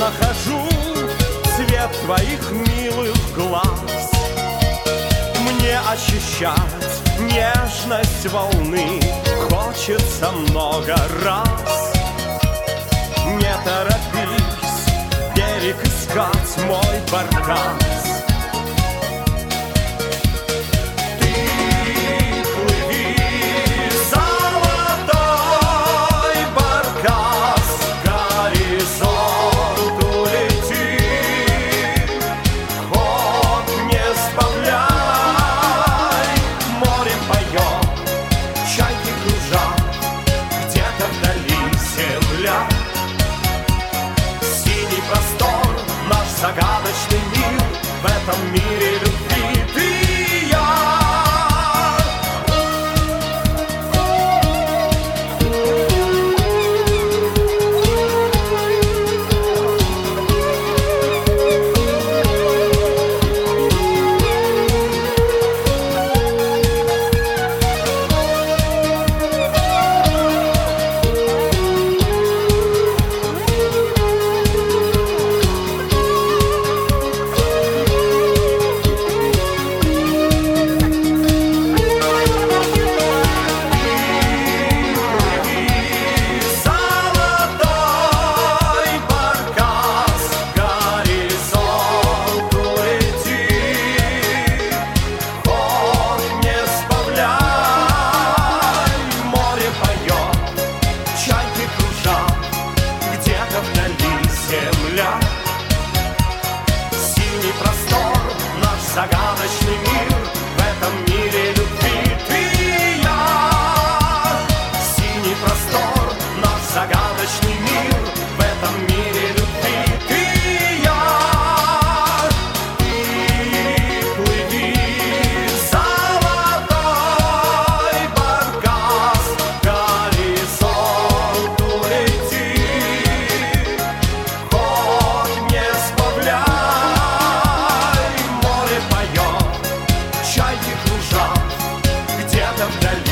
нахожу цвет твоих милых глаз. Мне ощущать нежность волны хочется много раз. Не торопись, берег искать, мой баркас. Ты плыви, золотой баркас, к горизонту лети. Ход не сбавляй, море поет, чайки кружат, где-то вдали земля. Синий простор, наш загадочный мир, в этом мире любви ты и я. Синий простор, наш загадочный мир, в этом мире любви ты и я. Синий простор, наш загадочный мир, в этом мире любви ты и я. И плыви, золотой баркас, к горизонту лети. Ход не сбавляй, море поет, чайки кружат, где-то вдали